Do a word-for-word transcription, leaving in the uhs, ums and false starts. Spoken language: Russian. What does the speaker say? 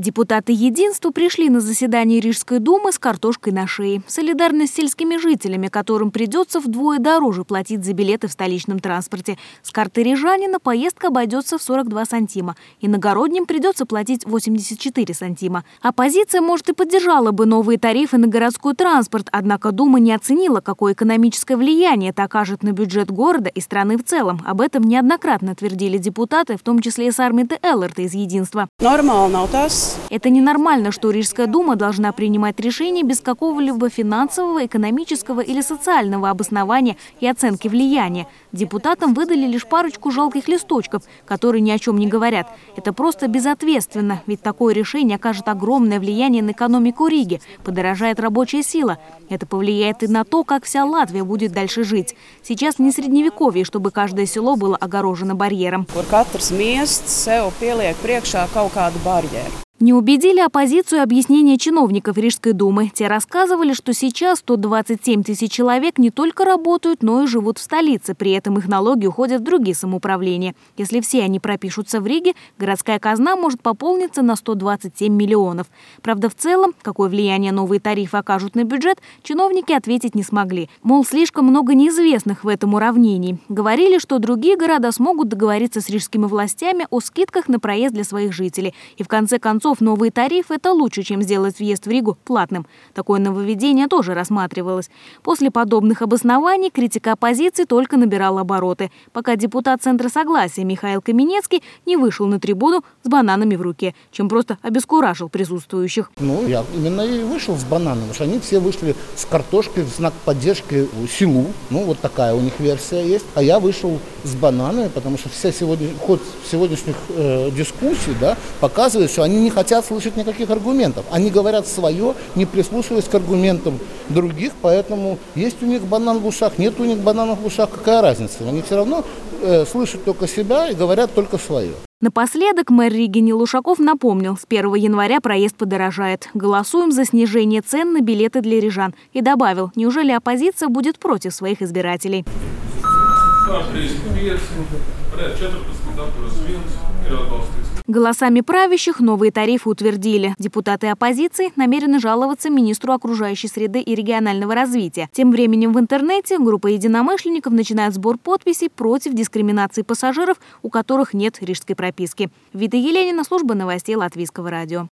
Депутаты «Единства» пришли на заседание Рижской думы с картошкой на шее. Солидарность с сельскими жителями, которым придется вдвое дороже платить за билеты в столичном транспорте. С карты рижанина поездка обойдется в сорок два сантима. Иногородним придется платить восемьдесят четыре сантима. Оппозиция, может, и поддержала бы новые тарифы на городской транспорт, однако Дума не оценила, какое экономическое влияние это окажет на бюджет города и страны в целом. Об этом неоднократно твердили депутаты, в том числе и Сармита Эллерта из «Единства». Это ненормально, что Рижская дума должна принимать решения без какого-либо финансового, экономического или социального обоснования и оценки влияния. Депутатам выдали лишь парочку жалких листочков, которые ни о чем не говорят. Это просто безответственно, ведь такое решение окажет огромное влияние на экономику Риги, подорожает рабочая сила. Это повлияет и на то, как вся Латвия будет дальше жить. Сейчас не средневековье, чтобы каждое село было огорожено барьером. Не убедили оппозицию объяснения чиновников Рижской думы. Те рассказывали, что сейчас сто двадцать семь тысяч человек не только работают, но и живут в столице. При этом их налоги уходят в другие самоуправления. Если все они пропишутся в Риге, городская казна может пополниться на сто двадцать семь миллионов. Правда, в целом, какое влияние новые тарифы окажут на бюджет, чиновники ответить не смогли. Мол, слишком много неизвестных в этом уравнении. Говорили, что другие города смогут договориться с рижскими властями о скидках на проезд для своих жителей. И в конце концов, новые тарифы – это лучше, чем сделать въезд в Ригу платным. Такое нововведение тоже рассматривалось. После подобных обоснований критика оппозиции только набирала обороты, пока депутат Центра согласия Михаил Каменецкий не вышел на трибуну с бананами в руке, чем просто обескуражил присутствующих. Ну, я именно и вышел с бананами, потому что они все вышли с картошкой в знак поддержки селу. Ну, вот такая у них версия есть. А я вышел с бананами, потому что вся сегодня, ход сегодняшних э, дискуссий, да, показывает, что они не хотят хотят слышать никаких аргументов. Они говорят свое, не прислушиваясь к аргументам других, поэтому есть у них банан в ушах, нет у них бананов в ушах, какая разница? Они все равно э, слышат только себя и говорят только свое. Напоследок мэр Риги Нил Ушаков напомнил, с первого января проезд подорожает. Голосуем за снижение цен на билеты для рижан. И добавил, неужели оппозиция будет против своих избирателей? Голосами правящих новые тарифы утвердили. Депутаты оппозиции намерены жаловаться министру окружающей среды и регионального развития. Тем временем в интернете группа единомышленников начинает сбор подписей против дискриминации пассажиров, у которых нет рижской прописки. Вита Еленина, служба новостей Латвийского радио.